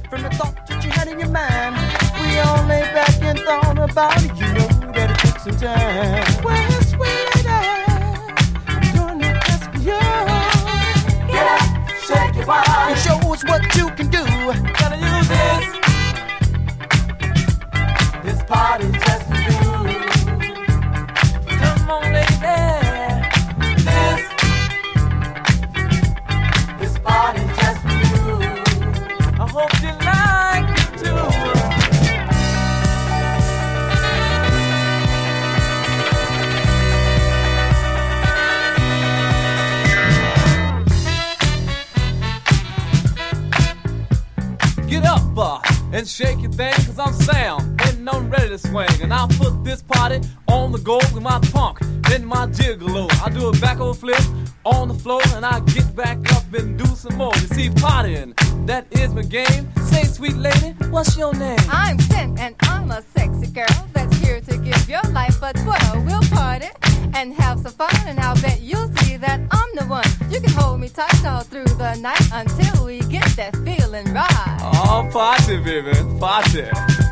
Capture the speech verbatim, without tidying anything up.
from the thought that you had in your mind. We all lay back and thought about it. You know that it took some time. Well, sweetie, doing it just for you. Get up, shake your body, and show us what you can do. Gotta use this. This party's just for you. Come on, lady. This, this party's just for you. I hope you like it too. Get up, uh, and shake your thing, cause I'm Sam, and I'm ready to swing. And I'll put this party on the go with my punk and my gigolo. I do a back over flip on the floor, and I get back up and do some more. You see, partying, that is my game. Say, sweet lady, what's your name? I'm Tim, and I'm a sexy girl that's here to give your life a twirl. We'll party and have some fun, and I'll bet you'll see that I'm the one. You can hold me tight all through the night until we get that feeling right. Oh, party, baby, party.